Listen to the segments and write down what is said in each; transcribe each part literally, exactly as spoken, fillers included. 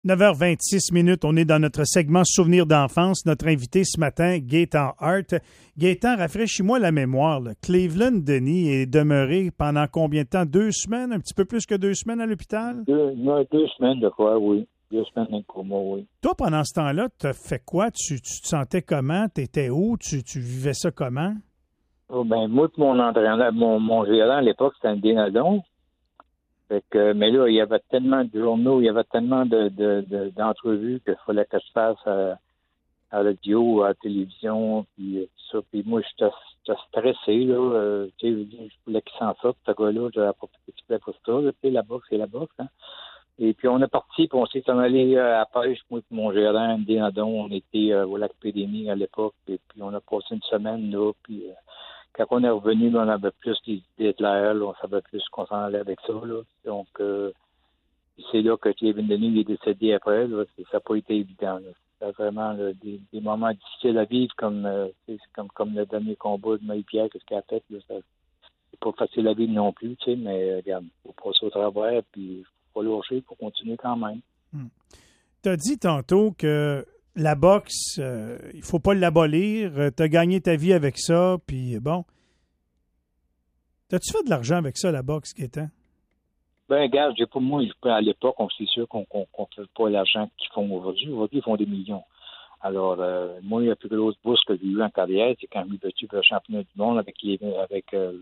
neuf heures vingt-six minutes, on est dans notre segment Souvenirs d'enfance. Notre invité ce matin, Gaétan Hart. Gaétan, rafraîchis-moi la mémoire. Là. Cleveland Denis est demeuré pendant combien de temps? Deux semaines? Un petit peu plus que deux semaines à l'hôpital? Deux, non, deux semaines de quoi, oui. Deux semaines d'un coma, oui. Toi, pendant ce temps-là, tu as fait quoi? Tu, tu te sentais comment? Tu étais où? Tu, tu vivais ça comment? Oh, ben, moi, mon entraîneur, mon, mon gérant à l'époque, c'était un dénadon. Fait que, mais là, il y avait tellement de journaux, il y avait tellement de, de, de, d'entrevues qu'il fallait que je fasse à, à la radio, à la télévision, puis tout ça. Puis moi, j'étais, j'étais stressé, là. Euh, tu sais, je voulais qu'il s'en sorte, ce gars-là. J'avais pas fait pour ça. Tu sais, la boxe, c'est la boxe, hein. Et puis, on est parti, puis on s'est en allé à la pêche, moi et mon gérant, Andy Nadon. On était euh, au lac Pédémy à l'époque, et puis on a passé une semaine là, puis... Euh, quand on est revenu, on avait plus d'idées claires, là, on savait plus qu'on s'en allait avec ça. Là. Donc, euh, c'est là que Cleveland Denis est décédé après. Là. Ça n'a pas été évident. Là. C'était vraiment là, des, des moments difficiles à vivre, comme, euh, comme, comme le dernier combat de Marie-Pierre, qu'est-ce qu'elle a fait. Là, ça, c'est pas facile à vivre non plus, tu sais, mais regarde, il faut passer au travers, puis il faut pas lâcher, il faut continuer quand même. Hmm. Tu as dit tantôt que la boxe, euh, il faut pas l'abolir. Tu as gagné ta vie avec ça, puis bon. T'as-tu fait de l'argent avec ça, la boxe, Gaétan? Ben, regarde, j'ai pas, moi, à l'époque, on c'est sûr qu'on qu'on, qu'on fait pas l'argent qu'ils font aujourd'hui. Aujourd'hui, ils font des millions. Alors, euh, moi, la plus grosse bourse que j'ai eue en carrière, c'est quand j'ai battu le championnat du monde avec, les, avec euh,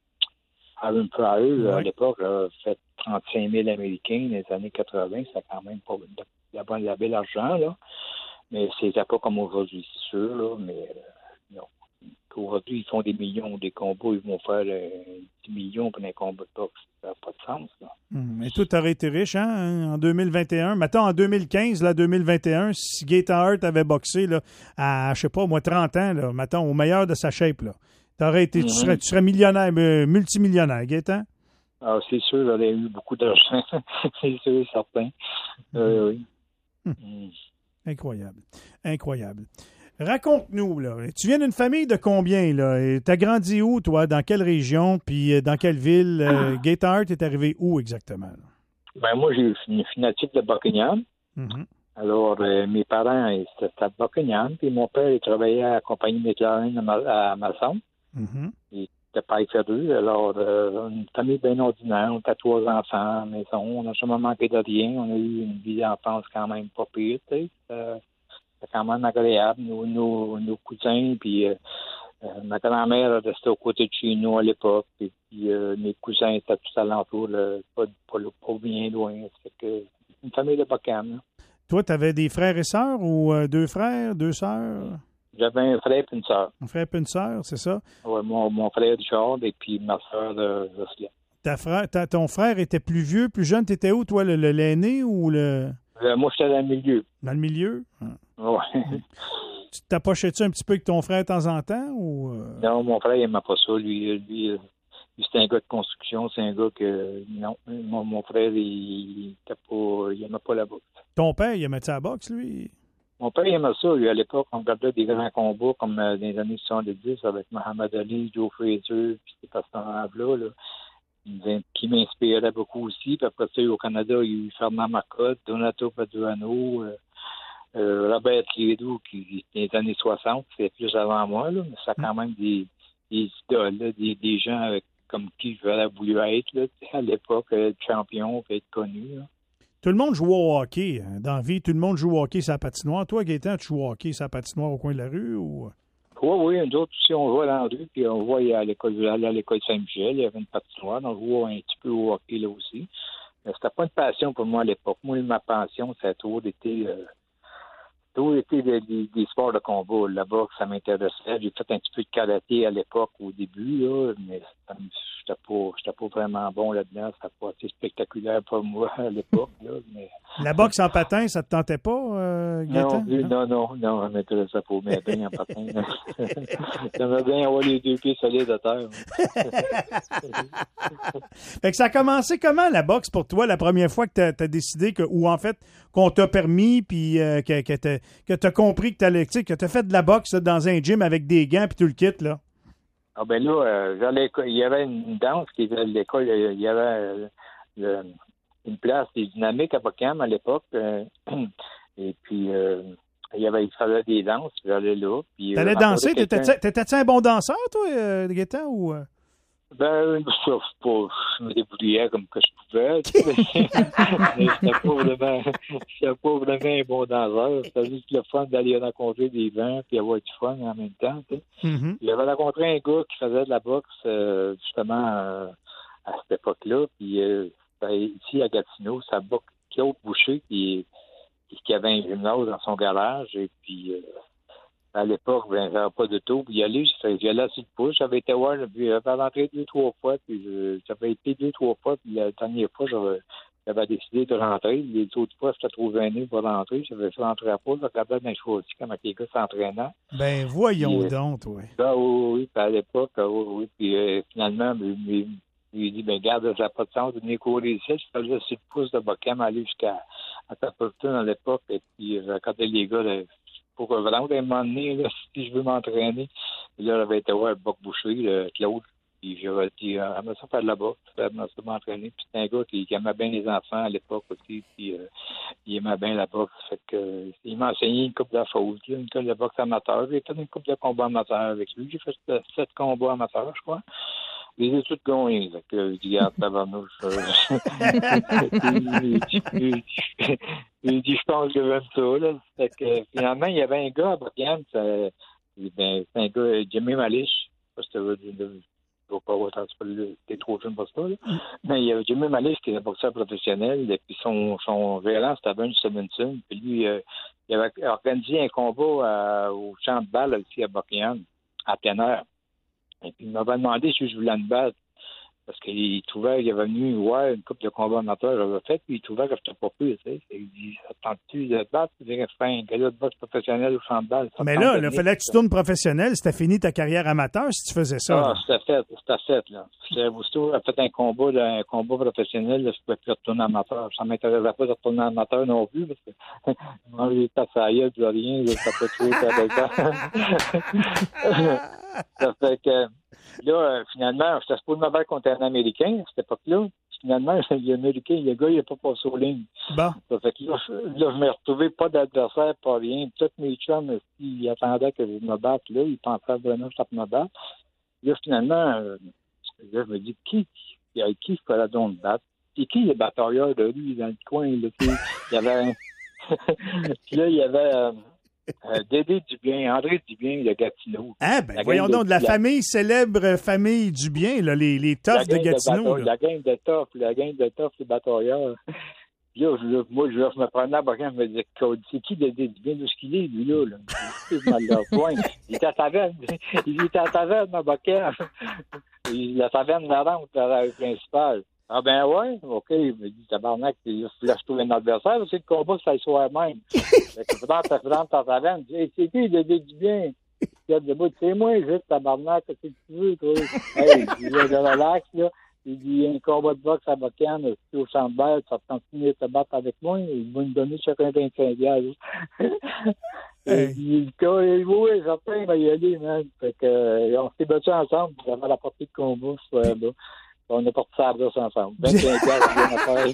Aaron Pryor. Ouais. À l'époque, j'ai fait trente-cinq mille Américains dans les années quatre-vingts. C'est quand même pas de la bonne, la belle argent, là. Mais c'était pas comme aujourd'hui, c'est sûr, là, mais euh, non. Aujourd'hui, ils font des millions, des combats, ils vont faire euh, dix millions pour des combats de boxe. Ça n'a pas de sens, là. Hum, mais toi, t'aurais été riche, hein, en deux mille vingt et un. Mettons, en deux mille quinze, là, deux mille vingt et un, si Gaétan Hart avait boxé, là, à, je sais pas, moi, trente ans, là, mettons, au meilleur de sa shape, là, t'aurais été, mm-hmm. tu, serais, tu serais millionnaire, euh, multimillionnaire, Gaétan? Ah, c'est sûr, j'aurais eu beaucoup d'argent. C'est sûr, certain. Euh, oui. Hum. Mm. Incroyable. Incroyable. Raconte-nous, là. Tu viens d'une famille de combien, là? T'as grandi où, toi? Dans quelle région? Puis dans quelle ville? Euh, Gaétan Hart est arrivé où exactement? Là? Ben, moi, j'ai une fanatique de Buckingham. Mm-hmm. Alors, euh, mes parents, c'était à Buckingham. Puis mon père, il travaillait à la compagnie McLaren à Masson. Mm-hmm. Il était père deux. Alors, euh, une famille bien ordinaire. On était trois enfants à la maison. On n'a jamais manqué de rien. On a eu une vie d'enfance quand même pas pire, tu sais. Euh, C'était quand même agréable. Nos, nos, nos cousins, puis euh, euh, ma grand-mère restait aux côtés de chez nous à l'époque. Et puis euh, mes cousins étaient tous alentours, là, pas, pas, pas bien loin. C'est que une famille de Buckingham. Toi, tu avais des frères et sœurs ou euh, deux frères, deux sœurs? J'avais un frère et une sœur. Un frère et une sœur, c'est ça? Oui, mon, mon frère Richard et puis ma sœur de Jocelyne. Ta frère, ta, ton frère était plus vieux, plus jeune. T'étais où, toi, le, le, l'aîné ou le... Euh, moi, j'étais dans le milieu. Dans le milieu? Ah. Oui. Tu t'approchais-tu un petit peu avec ton frère de temps en temps? Ou euh... Non, mon frère, il n'aimait pas ça. Lui, lui, lui c'était un gars de construction. C'est un gars que... Non, mon, mon frère, il n'aimait pas la boxe. Ton père, il aimait-tu la boxe, lui? Mon père, il aimait ça. Lui, à l'époque, on regardait des grands combats comme euh, dans les années soixante-dix avec Mohamed Ali, Joe Frazier, puis ces personnages-là, là, qui m'inspirait beaucoup aussi. Puis après ça, au Canada, il y a eu Fernand Marcotte, Donato Paduano, euh, euh, Robert Clédou, qui dans les années soixante, c'était plus avant moi, là, mais ça a quand même des, des idoles, là, des, des gens avec, comme qui j'aurais voulu être là, à l'époque, être champion, être connu. Là. Tout le monde joue au hockey. Hein. Dans la vie, tout le monde joue au hockey sur la patinoire. Toi, Gaétan, tu joues au hockey sur la patinoire au coin de la rue? Ou... Oui, oui, nous autres aussi, on jouait dans la rue, puis on voit à l'école, à l'école Saint-Michel, il y avait une patinoire, donc on jouait un petit peu au hockey là aussi. Mais c'était pas une passion pour moi à l'époque. Moi, ma passion, ça a toujours été, euh, toujours été des, des, des sports de combat. La boxe, ça m'intéressait. J'ai fait un petit peu de karaté à l'époque, au début, là, mais j'étais pas, j'étais pas vraiment bon là-dedans. C'était pas assez spectaculaire pour moi à l'époque. Là, mais... La boxe en patin, ça te tentait pas, euh, Gaétan? Non, non, non, non, ça m'intéressait pas. Mais bien en patin. J'aimerais bien avoir les deux pieds solides à terre. Fait que ça a commencé comment, la boxe, pour toi, la première fois que tu as décidé, que, ou en fait, qu'on t'a permis, puis euh, que, que tu as compris que tu allais, que tu as fait de la boxe là, dans un gym avec des gants puis tout le kit, là? Ah ben là, euh, il y avait une danse qui était à l'école, il y avait euh, le, une place des dynamiques à Buckham à l'époque. Euh, et puis, euh, il y avait, il fallait des danses, puis j'allais là. Puis, T'allais euh, danser? quelqu'un... T'étais-tu, t'étais-tu un bon danseur, toi, euh, Gaétan, ou... Euh... Ben, ça, pas, je me débrouillais comme que je pouvais. Tu sais. Mais c'était pas vraiment, c'était pas vraiment un bon danseur. C'était juste le fun d'aller rencontrer des gens puis avoir du fun en même temps. Tu sais. Mm-hmm. J'avais rencontré un gars qui faisait de la boxe euh, justement euh, à cette époque-là. Puis euh, ici à Gatineau, ça boxe Claude Boucher qui, qui avait un gymnase dans son garage. Et puis euh, à l'époque, ben, j'avais pas de taux. Puis y aller, j'y allais sur le pouce. J'avais été voir, puis j'avais rentré deux, trois fois. Puis je, j'avais été deux, trois fois. Puis la dernière fois, j'avais, j'avais décidé de rentrer. Les autres fois, j'étais trop gêné pour rentrer. J'avais fait rentrer à pas. Je regardais dans les choix aussi, comme les gars s'entraînant. Ben, voyons puis, donc, oui. Ben, oui, oui, puis à l'époque, oui, oui. Puis euh, finalement, il m'a dit, ben, garde, ça n'a pas de sens de venir courir ici. Je faisais sur le pouce de Buckham, aller jusqu'à à Tapperton à l'époque. Et puis, je regardais les gars, là, pour vraiment, à un moment donné, là, si je veux m'entraîner, là, j'avais été voir Boc Boucher, le Claude, puis j'avais dit, ah, j'aimerais ça faire de la boxe, j'aimerais ça m'entraîner. Puis c'était un gars qui, qui aimait bien les enfants à l'époque aussi, puis euh, il aimait bien la boxe. Fait que, euh, il m'a enseigné une coupe de choses, une coupe de boxe amateur. J'ai fait une coupe de combat amateur avec lui. J'ai fait sept combats amateurs, je crois. Les études gagnées, fait que je dis, regarde, tabarnouche. Il dit, je pense que j'aime ça, là. Fait que, finalement, il y avait un gars à Buckham, c'est ben, un gars, Jimmy Malish. Parce que je ne vais pas autant, t'es trop jeune pour ça, là. Mais il y avait Jimmy Malish qui est un boxeur professionnel, et puis son, son gérant, c'était Ben Stevenson. Puis lui, euh, il avait organisé un combat à, au champ de balle ici à Buckham, à plein air. Et puis, il m'avait demandé si je voulais me battre. Parce qu'il trouvait qu'il avait venu voir une couple de combats amateurs, j'avais fait, puis il trouvait que je n'étais pas pire, tu sais. Il dit, attends-tu de te battre? Il dirait, faire un gars de boxe professionnel au champ de balle. Mais là, il fallait que tu tournes professionnel. C'était fini ta carrière amateur si tu faisais ça. Ah, c'était fait, c'était fait, là. J'avais aussitôt fait un combat, là, un combat professionnel, là, je pouvais plus retourner amateur. Ça ne m'intéressait pas de retourner amateur non plus, parce que moi, j'ai pas ça ailleurs, je rien, je ne pas trop ça. Ça fait que, là, finalement, j'étais supposé me battre contre un Américain à cette époque-là. Finalement, l'Américain, le gars, il n'a pas passé aux lignes. Bon. Ça fait que là, je, là, je me retrouvais pas d'adversaire, pas rien. Tous mes chums, ils attendaient que je me batte, là. Ils pensaient vraiment que je me battre. Là, finalement, euh, là, je me dis, qui, avec qui je pourrais donc me battre? C'est qui le batailleur de lui dans le coin, là? Il y avait un... Puis là, il y avait... Euh, Euh, Dédé Dubien, André Dubien, le Gatineau. Ah, ben, voyons donc, de la, la famille, célèbre famille Dubien, là, les, les toughs de Gatineau. De la gang de tough, la gang de tough, les batailleurs. Puis là, je, moi, je, je me prenais à Buckham, je me disais, c'est qui Dédé Dubien? D'où est-ce qu'il est, lui, là? là? Il était à taverne. Il était à taverne à Buckham. La taverne Narante, la rue principale. Ah ben ouais, OK. Il me dit, tabarnak, il faut lâcher trouver un adversaire, c'est le combat, c'est le soir même. Fait que pendant ta frente, ta taverne, il dit, c'est qui, Dédé Dubien? Il dit, debout, c'est moi, juste, tabarnak, qu'est-ce que tu veux, toi? Hey, il dit, de relax, là. Il dit, il y a un combat de boxe à Buckham, c'est au champ de balle, ça te continue de te battre avec moi, il va nous donner chacun vingt-cinq piastres. Hey. Il dit, oui, certain, il va y aller, man. Fait que, euh, on s'est battus ensemble, puis on a la partie de combat, ce soir-là. On est partis à la brosse ensemble. vingt-cinq piastres, bien affaire.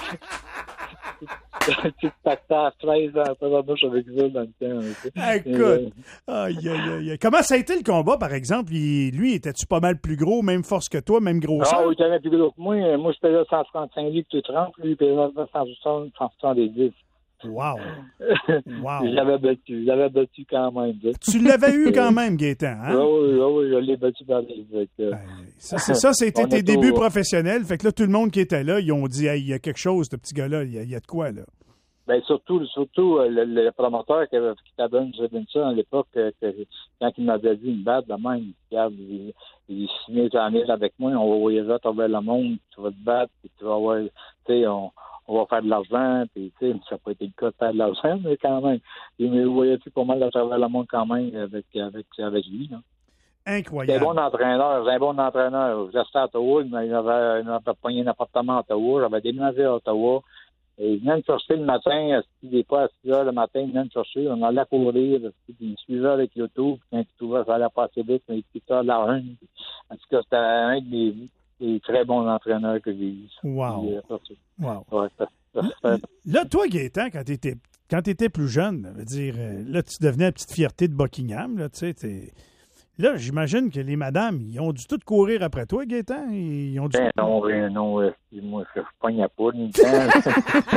Tu te pactais à treize ans, pas la bouche avec ça dans le temps. Écoute, aïe, aïe, aïe. Comment ça a été le combat, par exemple? Il, lui, étais-tu pas mal plus gros, même force que toi, même grosseur? Ah, il était plus gros que moi. Moi, je pesais cent trente-cinq livres, tout trente. Lui, il pesait cent soixante-dix. Wow! Wow! Je l'avais battu. Je l'avais battu quand même. Tu l'avais eu quand même, Gaétan, hein? Oui, oui, oui, je l'ai battu par les euh... Ça, c'est, ça, c'était tes débuts professionnels. Fait que là, tout le monde qui était là, ils ont dit, hey, il y a quelque chose, ce petit gars-là, il y a, il y a de quoi, là? Ben surtout, surtout le, le promoteur qui avait qui t'avait donné ça à l'époque, que, quand il m'avait dit une batte de même, regarde, il, il signait en mille avec moi, on va voyager à travers le monde, tu vas te battre, puis tu vas avoir, tu sais, on, on va faire de l'argent, puis tu sais, ça n'a pas été le cas de faire de l'argent, mais quand même. Il me voyait pas mal à travers le monde quand même avec, avec, avec lui, là. Incroyable. C'est un bon entraîneur, c'est un bon entraîneur. J'étais à Ottawa, il avait, il avait pogné un appartement à Ottawa, j'avais déménagé à Ottawa. Et il venait me chercher le matin, il n'est pas à six heures le matin, il venait me chercher, on allait courir, puis il me suivait avec l'auto, puis quand il trouvait ça allait pas assez vite, mais il quittait la run. En tout cas, c'était un de mes, des très bons entraîneurs que j'ai eus. Wow. Puis, euh, wow. Ouais, ça, ça, ça, là, toi, Gaétan, quand tu étais, quand t'étais plus jeune, là, veut dire, là, tu devenais la petite fierté de Buckingham. Là, tu sais, t'es... Là, j'imagine que les madames, ils ont dû tout courir après toi, Gaétan. Ils ont dû... Ben non, ben non, euh, moi, je pogne à poudre une temps.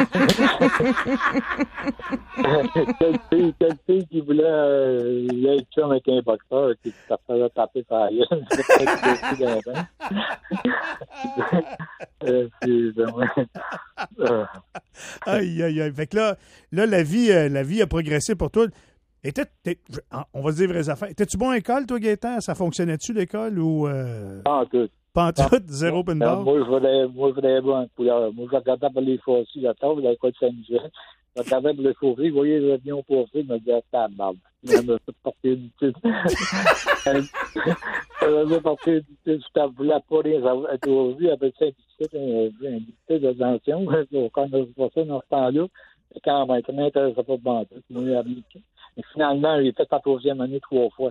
quelle, fille, quelle fille qui voulait euh, être chum avec un boxeur qui se faisait taper par la gueule. euh, c'est vraiment... euh. Aïe, aïe, aïe. Fait que là, là la, vie, euh, la vie a progressé pour toi. Était, on va se dire vraies affaires. Étais-tu bon à l'école, toi, Gaétan? Ça fonctionnait-tu, l'école? Ou euh... Pas en tout. Pas en tout? Zéro open bar? Moi, je voulais, moi, je voulais bon couleur. Moi, je regardais pour les fossiles, la table, la côte Saint-Michel. Je regardais pour les fossiles, je voyais les avions passer, je me disais, ah, barbe. Je me suis porté du titre. Je me suis porté du titre. Je ne voulais pas les avoir. Aujourd'hui, avec Saint-Michel, un titre d'attention. Quand on a fait ça dans ce temps-là, quand même, ça ne m'intéressait pas de bandeau. Mais finalement, j'ai fait en troisième année trois fois.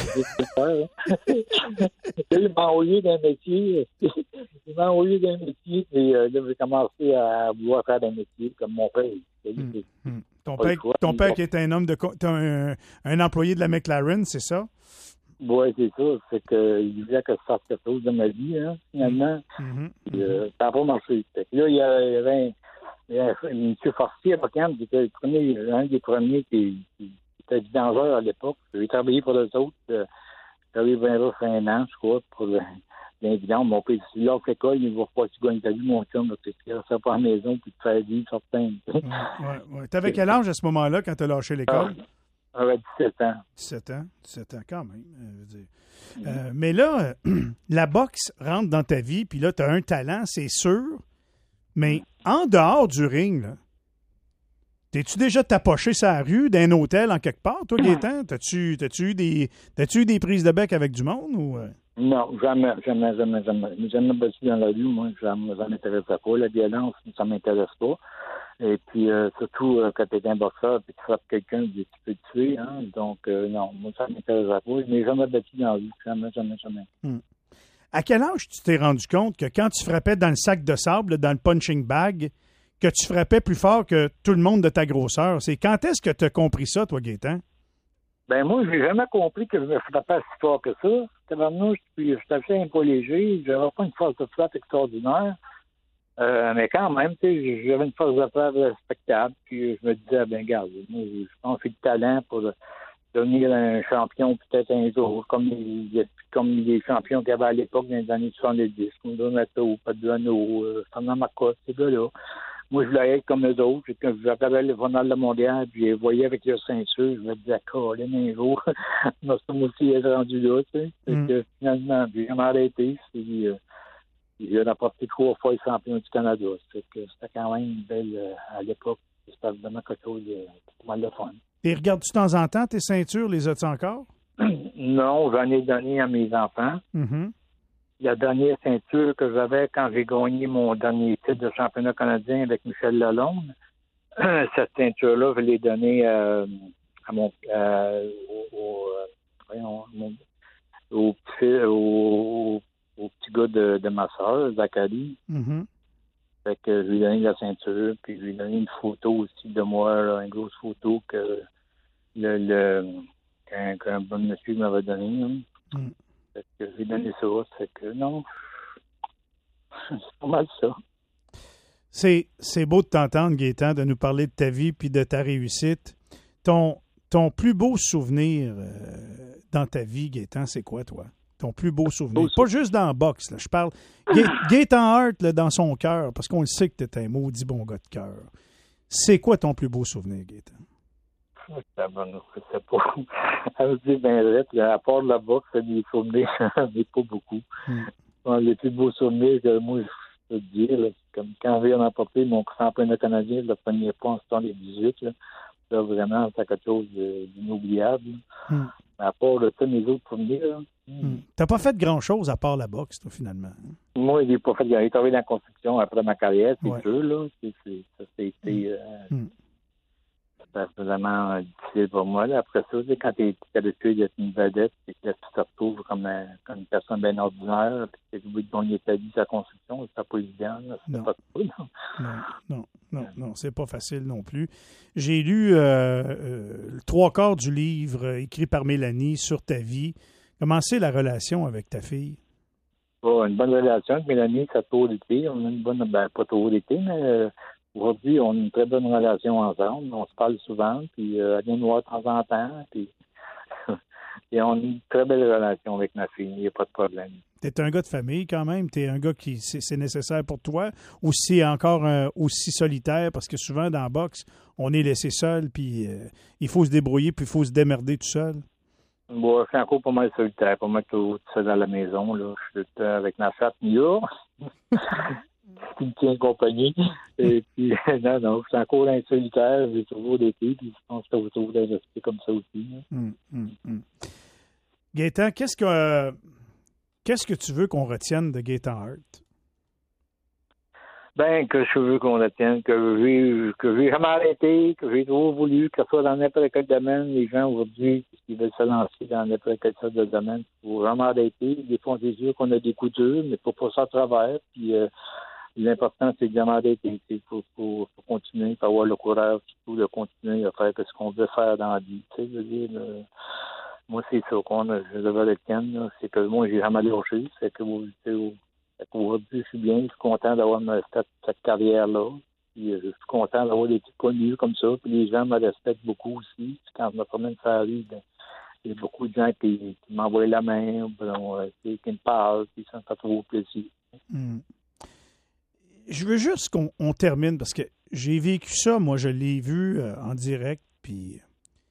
Il m'a envoyé d'un métier. Il m'a envoyé d'un métier. Et euh, là, j'ai commencé à vouloir faire des métiers comme mon père. Hum, hum. Ton père, ton père qui est un homme de un, un employé de la McLaren, c'est ça? Oui, c'est ça. C'est qu'il voulait que je fasse quelque chose de ma vie, hein, finalement. Hum, Et, euh, ça n'a pas marché. Là, il y avait un, M. Fortier à Buckingham, qui était le premier, un des premiers qui, qui était vidangeur à l'époque. J'ai travaillé pour eux autres. Euh, j'ai travaillé vingt un an, je crois, pour l'invidence. Mon père, si là, fait l'école, il ne va pas que tu gagnes ta vie, mon chum, parce que tu ne restes pas à la maison puis te faire vivre certain. Ouais, ouais. Tu avais quel âge à ce moment-là quand tu as lâché l'école? Ah, j'avais dix-sept ans. dix-sept ans? dix-sept ans, quand même. Euh, je veux dire. Euh, mais là, la boxe rentre dans ta vie, puis là, tu as un talent, c'est sûr. Mais en dehors du ring, là, t'es-tu déjà tapoché sur la rue d'un hôtel en quelque part, toi, Gaétan? T'as-tu, t'as-tu, eu des, t'as-tu eu des prises de bec avec du monde? Ou... Non, jamais, jamais, jamais, jamais. Jamais battu dans la rue, moi, ça ne m'intéressait pas. La violence, ça ne m'intéresse pas. Et puis, euh, surtout, euh, quand tu es un boxeur et tu frappes quelqu'un, tu peux te tuer. Hein? Donc, euh, non, moi, ça ne m'intéressait pas. Je n'ai jamais battu dans la rue. Jamais, jamais, jamais. Hmm. À quel âge tu t'es rendu compte que quand tu frappais dans le sac de sable, dans le punching bag, que tu frappais plus fort que tout le monde de ta grosseur? C'est quand est-ce que tu as compris ça, toi, Gaétan? Ben moi, j'ai jamais compris que je me frappais si fort que ça. Tabarnouche, puis je t'avais un peu léger. J'avais pas une force de frappe extraordinaire. Euh, mais quand même, tu sais, j'avais une force de frappe respectable. Puis je me disais, ben garde, moi, je pense que j'ai le talent pour devenir un champion peut-être un jour, comme les, comme les champions qu'il y avait à l'époque dans les années soixante-dix, comme Donato, Paduano, euh, Fernand Marcotte, ces gars-là. Moi, je voulais être comme eux autres. Quand je regardais le journal de mondial, puis je les voyais avec leur ceinture, je me disais, Colin, un jour, moi aussi être rendu là, tu sais. Mm. Que, finalement, j'ai jamais arrêté. Puis, euh, j'ai remporté trois fois le champion du Canada. C'est que c'était quand même une belle, euh, à l'époque, c'était vraiment quelque chose de pas mal de fun. Et regardes-tu de temps en temps tes ceintures, les as-tu encore? Non, j'en ai donné à mes enfants. Mm-hmm. La dernière ceinture que j'avais quand j'ai gagné mon dernier titre de championnat canadien avec Michel Lalonde, cette ceinture-là, je l'ai donnée euh, à mon, euh, au, au, voyons, mon, au, petit, au, au petit gars de, de ma soeur, Zachary. Mm-hmm. Fait que je lui ai donné la ceinture, puis je lui ai donné une photo aussi de moi, là, une grosse photo que le, le qu'un, qu'un bon monsieur m'avait donnée. Mm. Fait que j'ai donné ça, c'est que non, c'est pas mal ça. C'est, c'est beau de t'entendre, Gaétan, de nous parler de ta vie puis de ta réussite. Ton, ton plus beau souvenir euh, dans ta vie, Gaétan, c'est quoi, toi? Ton plus beau souvenir? Beau Pas souvenir. Juste dans la boxe, là. Je parle Gaétan Hart là, dans son cœur, parce qu'on le sait que t'es un maudit bon gars de cœur. C'est quoi ton plus beau souvenir, Gaétan? C'est bon, je sais pas. Elle me dit, ben, à part la boxe, c'est des souvenirs, mais pas beaucoup. Mm. Bon, les plus beaux souvenirs que moi, je peux te dire, là, comme quand j'ai remporté mon championnat canadien, le premier point en soixante-dix-huit, là, là, vraiment, c'est quelque chose d'inoubliable. Mm. Mais à part de ça, mes autres souvenirs, là, mm. T'as pas fait grand-chose à part la boxe, toi, finalement. Moi, j'ai pas fait. J'ai travaillé dans la construction après ma carrière, c'est ouais. sûr, là. C'est, c'est, ça, c'était... Mm. Euh, mm. C'était vraiment euh, difficile pour moi. Là. Après ça, tu sais, quand tu es habitué d'être une vedette, c'est que là, tu te retrouves comme, un, comme une personne bien ordinaire, puis tu es obligé de gagner ta vie, sa construction, c'est pas évident. Là. C'est Non. pas trop, non. Non, non, non, non, c'est pas facile non plus. J'ai lu euh, euh, le trois quarts du livre euh, écrit par Mélanie sur ta vie. Comment c'est la relation avec ta fille? Oh, une bonne relation avec Mélanie, ça a toujours été. On a une bonne, ben, pas toujours été, mais euh, aujourd'hui, on a une très bonne relation ensemble. On se parle souvent, puis euh, elle vient nous voir de temps en temps, puis et on a une très belle relation avec ma fille. Il n'y a pas de problème. Tu es un gars de famille quand même. Tu es un gars qui c'est, c'est nécessaire pour toi. Ou c'est encore euh, aussi solitaire, parce que souvent dans la boxe, on est laissé seul, puis euh, il faut se débrouiller, puis il faut se démerder tout seul. Bon, c'est encore pas mal solitaire, pas mal tout seul à la maison. Là. Je suis avec ma chatte Mia, qui me tient compagnie. Et puis, non, non, c'est encore un solitaire. J'ai toujours été, puis je pense que ça va toujours rester comme ça aussi. Hum, hum, hum. Gaétan, qu'est-ce que euh, qu'est-ce que tu veux qu'on retienne de Gaétan Hart? Ben, que je veux qu'on retienne, que j'ai, que j'ai jamais arrêté, que j'ai toujours voulu, que ce soit dans n'importe quel domaine, les gens aujourd'hui qui veulent se lancer dans n'importe quel sorte de domaine, il faut vraiment arrêter. Des fois, on est sûr qu'on a des coups durs, mais il faut pas ça à travers. Puis, euh, l'important, c'est de jamais arrêter. Il faut, faut, faut continuer, il faut avoir le courage, surtout, de continuer à faire ce qu'on veut faire dans la vie. Tu sais, je veux dire, le, moi, c'est ça qu'on a, je devais le tenir, c'est que moi, j'ai jamais lâché. C'est que, tu sais, aujourd'hui, je suis bien, je suis content d'avoir cette, cette carrière-là. Puis, je suis content d'avoir des petits connus comme ça. Puis les gens me respectent beaucoup aussi. Puis quand je me promène sur la rue, ben, il y a beaucoup de gens qui, qui m'envoient la main, bon, qui me parlent, puis ça me fait trop plaisir. Mm. Je veux juste qu'on on termine, parce que j'ai vécu ça, moi, je l'ai vu euh, en direct, puis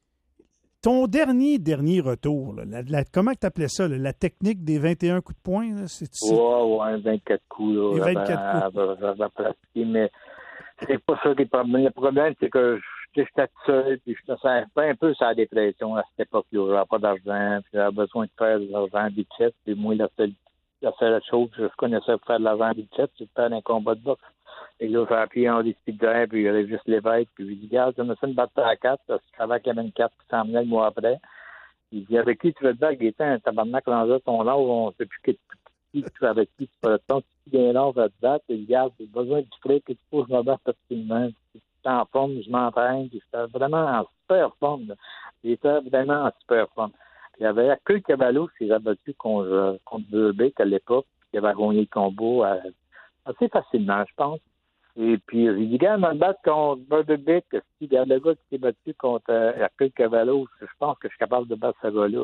ton dernier, dernier retour, là, la, la, comment tu appelais ça, là, la technique des vingt et un coups de poing? Là, c'est oui, oui, vingt-quatre coups. Là, les vingt-quatre coups. J'avais pratiqué, mais c'est pas ça qui est le problème. Le problème, c'est que j'étais tout seul, puis je me sentais un peu sur la dépression à cette époque-là. J'avais pas d'argent, puis j'avais besoin de faire de l'argent en bitchette, puis moi, la seule, la seule chose que je connaissais pour faire de l'argent en bitchette, c'est de faire un combat de boxe. Et là, j'ai appuyé Henri Spiegler, puis il y avait juste l'évêque, puis il dit, regarde, je me suis fait une bataille à quatre, parce que je savais qu'il y avait une carte qui s'en venait le mois après. Il dit, avec qui tu veux te battre, Gaétan, un tabarnak, dans ton âge, on sait plus qui tu es avec qui tu peux le temps, si tu viens là, on va te battre, et regarde, j'ai besoin du fric, et tu faut que je me batte facilement. Je suis en forme, je m'entraîne, puis j'étais vraiment en super forme, là. J'étais vraiment en super forme. Il y avait Hercule Cavallo qui s'est abattu contre, contre Burbeck à l'époque, qui avait gagné le combat à, assez facilement, je pense. Et puis, j'ai dit, gars, me battre contre Burbeck, si le gars qui s'est battu contre euh, Hercule Cavallo, je pense que je suis capable de battre ce gars-là.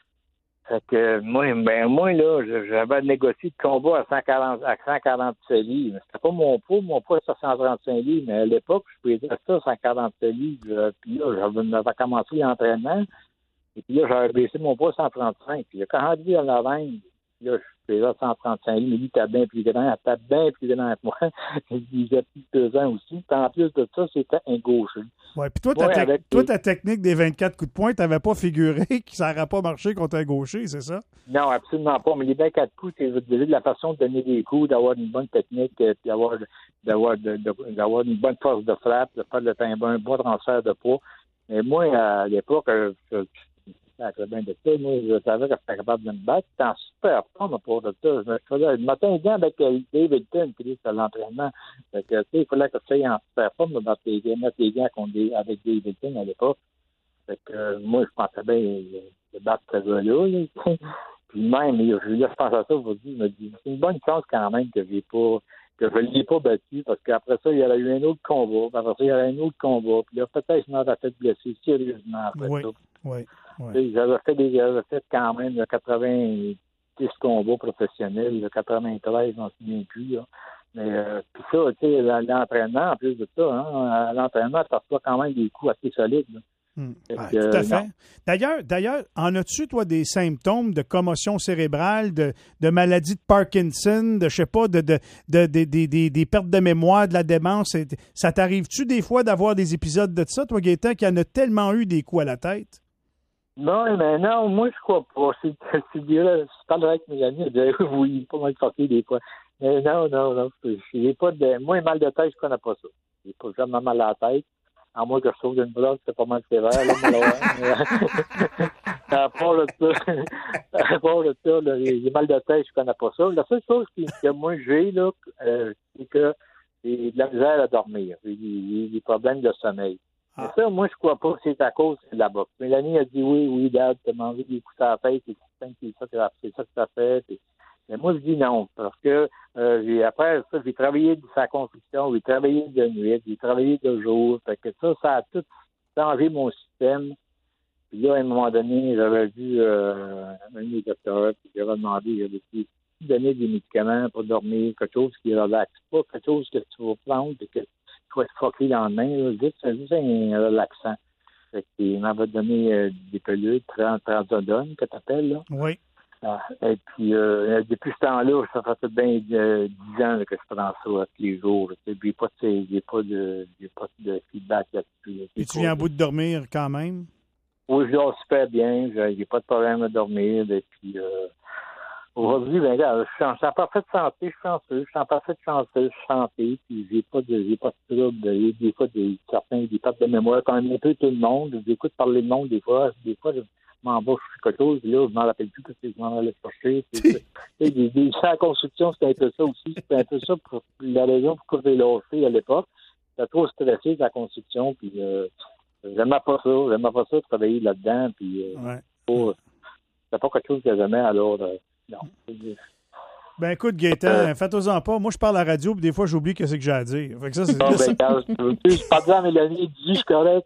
Fait que moi, ben moi, là, j'avais négocié le combat à cent quarante, à cent quarante-sept livres. C'était pas mon poids, mon poids c'était cent trente-cinq livres, mais à l'époque, je pouvais dire ça, cent quarante-sept livres. Puis là, j'avais commencé l'entraînement, et puis là, j'avais baissé mon poids à cent trente-cinq. Puis là, quand on dit à la veine, là, je faisais cent trente-cinq livres, mais lui, t'as bien plus grand, t'as bien plus grand que moi. Il faisait plus de deux ans aussi. Puis en plus de ça, c'était un gaucher. Oui, puis toi, ta, ouais, te- avec... toi, ta technique des vingt-quatre coups de poing, tu n'avais pas figuré que ça n'aurait pas marché contre un gaucher, c'est ça? Non, absolument pas. Mais les vingt-quatre coups, c'est de la façon de donner des coups, d'avoir une bonne technique, puis d'avoir, d'avoir, de, de, d'avoir une bonne force de frappe, de faire le timbre, un bon transfert de poids. Mais moi, à l'époque, je, je, bien de ça, moi, je savais que j'étais capable de me battre. J'étais en super forme pour de ça. Je me faisais le matin et avec Davidson, puis c'est l'entraînement. Fait que, tu sais, il fallait que je sois en super forme de battre les gars, mettre les gars contre des, avec Davidson à l'époque. Fait que, euh, moi, je pensais bien de battre ce gars-là, là. Puis même, je lui laisse penser à ça aujourd'hui, je me dis, c'est une bonne chance quand même que j'ai pas, que je ne l'ai pas battu, parce qu'après ça, il y aurait eu un autre combat, puis après ça, il y aurait un autre combat, puis là, peut-être je m'aurais fait blesser sérieusement après oui, ça. Oui, oui. J'avais fait des, j'avais fait quand même là, quatre-vingt-dix combats professionnels, là, quatre-vingt-treize, on ne se souvient plus, là. Mais euh, puis ça, tu sais, l'entraînement, en plus de ça, hein, l'entraînement, ça reçoit quand même des coups assez solides, là. Hum. Ah, que, tout à fait. non. D'ailleurs, d'ailleurs, en as-tu, toi, des symptômes de commotion cérébrale, de, de maladie de Parkinson, de, je sais pas, de, de, de, de, de, de, des pertes de mémoire, de la démence? Ça t'arrive-tu des fois d'avoir des épisodes de ça, toi, Gaétan, qui en a tellement eu des coups à la tête? Non, mais non, moi, je crois pas. Si tu dirais, je parlerais avec mes amis, je dirais oui, pas mal fatigué des fois. Mais non, non, non. J'ai pas de. Moi, mal de tête, je connais pas ça. J'ai pas jamais mal à la tête. À moins que je trouve une bloc, c'est pas mal sévère, là, mais à part de ça, à part de ça, là, les, les mal de tête, je connais pas ça. La seule chose qui, que moi j'ai, là, euh, c'est que j'ai de la misère à dormir. J'ai des, des problèmes de sommeil. Ah. Mais ça, moi, je crois pas que c'est à cause de la boxe. Mélanie a dit oui, oui, Dad, t'as mangé des coups à la tête, c'est ça que c'est ça que ça fait. Puis, mais moi, je dis non, parce que euh, j'ai, après ça, j'ai travaillé de sa construction, j'ai travaillé de nuit, j'ai travaillé de jour. Fait que ça, ça a tout changé mon système. Puis là, à un moment donné, j'avais vu euh, un des docteurs, puis j'avais demandé, j'avais dit, donner des médicaments pour dormir, quelque chose qui relaxe pas, quelque chose que tu vas prendre et que tu vas être fucké le lendemain. Là, juste, c'est juste un relaxant. Fait qu'il m'avait donné euh, des pilules, trazodone, que tu appelles, là. Oui. Ah, et puis, euh, depuis ce temps-là, ça fait bien euh, dix ans là, que je prends ça tous les jours. J'ai pas, j'ai pas, de, j'ai pas de feedback là-dessus. Là. Et tu viens à bout de dormir quand même? Oui, je dors super bien. J'ai pas de problème à dormir. Et puis, euh, aujourd'hui, ben, regarde, je suis en, je suis en parfaite santé, je suis chanceux. Je suis en parfaite santé, santé. Puis, j'ai pas de, j'ai pas de trouble. Des fois, des, certains, des pertes de mémoire. Quand même un peu tout le monde. J'écoute parler de monde des fois. Des fois, je m'en vais, je fais quelque chose, et là, je m'en rappelle plus parce que je m'en allais chercher. Des, des, des, la construction, c'était un peu ça aussi. C'était un peu ça pour la raison pour que j'ai lâché à l'époque. J'étais trop stressé de la construction, puis euh, j'aimais pas ça. J'aimais pas ça, travailler là-dedans, puis euh, ouais. pas, c'était pas quelque chose que j'aimais, alors, euh, non. Ben écoute, Gaétan, euh, faites-en pas. Moi, je parle à la radio, puis des fois, j'oublie qu'est-ce que j'ai à dire. Fait que ça, c'est non, ben, quand je, je parle à Mélanie, dis, je suis correct.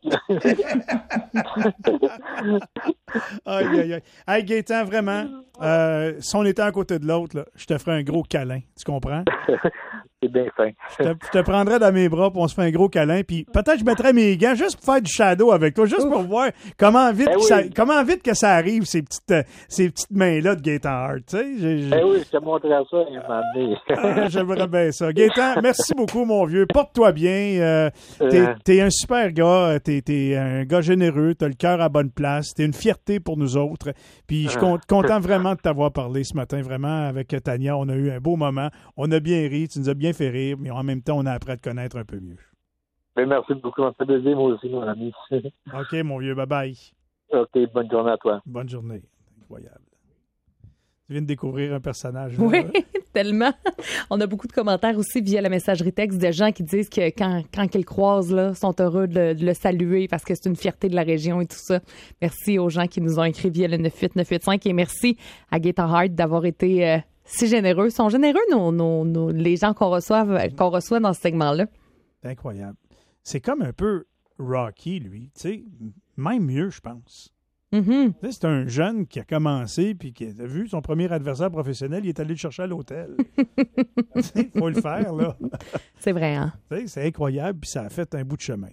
Aïe, aïe, aïe. Hey, Gaétan, vraiment, euh, si on était à côté de l'autre, là, je te ferais un gros câlin. Tu comprends? C'est bien fin. Je te, je te prendrais dans mes bras, puis on se fait un gros câlin, puis peut-être je mettrais mes gants juste pour faire du shadow avec toi, juste pour voir comment vite, ben que, oui. ça, comment vite que ça arrive, ces petites, euh, ces petites mains-là de Gaétan Hart. Tu sais, j'ai, j'ai... Ben oui, je te montrerai ça un moment donné. Ah, j'aimerais bien ça. Gaétan, merci beaucoup, mon vieux. Porte-toi bien. Euh, t'es, t'es un super gars. T'es, t'es un gars généreux. T'as le cœur à bonne place. T'es une fierté pour nous autres. Puis je suis content vraiment de t'avoir parlé ce matin. Vraiment, avec Tania, on a eu un beau moment. On a bien ri. Tu nous as bien fait rire. Mais en même temps, on a appris à te connaître un peu mieux. Ben, merci beaucoup. Ça me fait plaisir, moi aussi, mon ami. OK, mon vieux. Bye-bye. OK, bonne journée à toi. Bonne journée. Incroyable. Tu viens de découvrir un personnage. Oui, là. tellement. On a beaucoup de commentaires aussi via la messagerie texte de gens qui disent que quand, quand ils le croisent, là, sont heureux de le, de le saluer parce que c'est une fierté de la région et tout ça. Merci aux gens qui nous ont écrit via le neuf huit neuf huit cinq et merci à Gaétan Hart d'avoir été euh, si généreux. Ils sont généreux, nos, nos, nos, les gens qu'on reçoit, qu'on reçoit dans ce segment-là. C'est incroyable. C'est comme un peu Rocky, lui. Tu sais, même mieux, je pense. Mm-hmm. C'est un jeune qui a commencé puis qui a vu son premier adversaire professionnel, il est allé le chercher à l'hôtel. Il faut le faire, là. C'est vrai, hein? C'est incroyable, puis ça a fait un bout de chemin.